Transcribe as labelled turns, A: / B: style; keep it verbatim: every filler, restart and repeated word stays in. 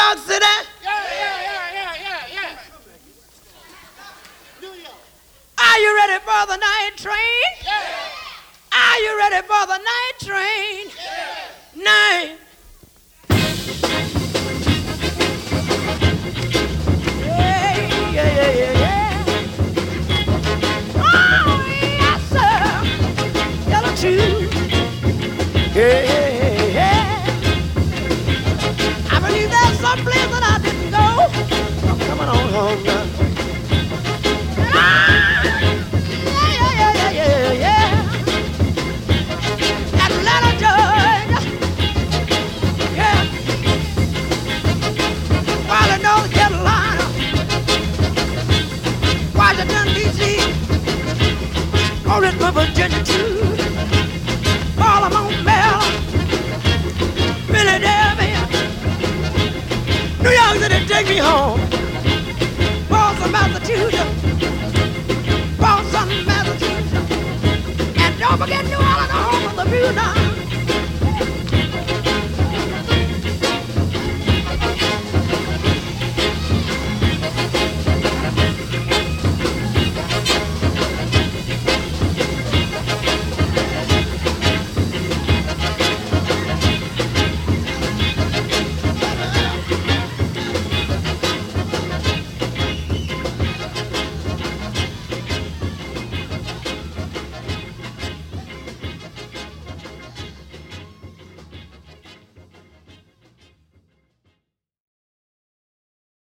A: York City.
B: Yeah, yeah, yeah, yeah, yeah, yeah. New York.
A: Are you ready for the night train?
B: Yeah.
A: Are you ready for the night train?
B: Yeah.
A: Night. Yeah, yeah, yeah, yeah, yeah. Oh, yes, sir. Yellow too. Yeah, yeah, yeah. I believe there's some place that I didn't go. I'm coming on home now. Ah, yeah, yeah, yeah, yeah, yeah, yeah. Atlanta, Georgia. Yeah. Raleigh, North Carolina. Washington, D C. Orangeburg, Virginia, too. Baltimore, Maryland. Philadelphia. New York City, take me home. Boston, Massachusetts. Boston, Massachusetts. And don't forget New Orleans, home of the Blue Dime.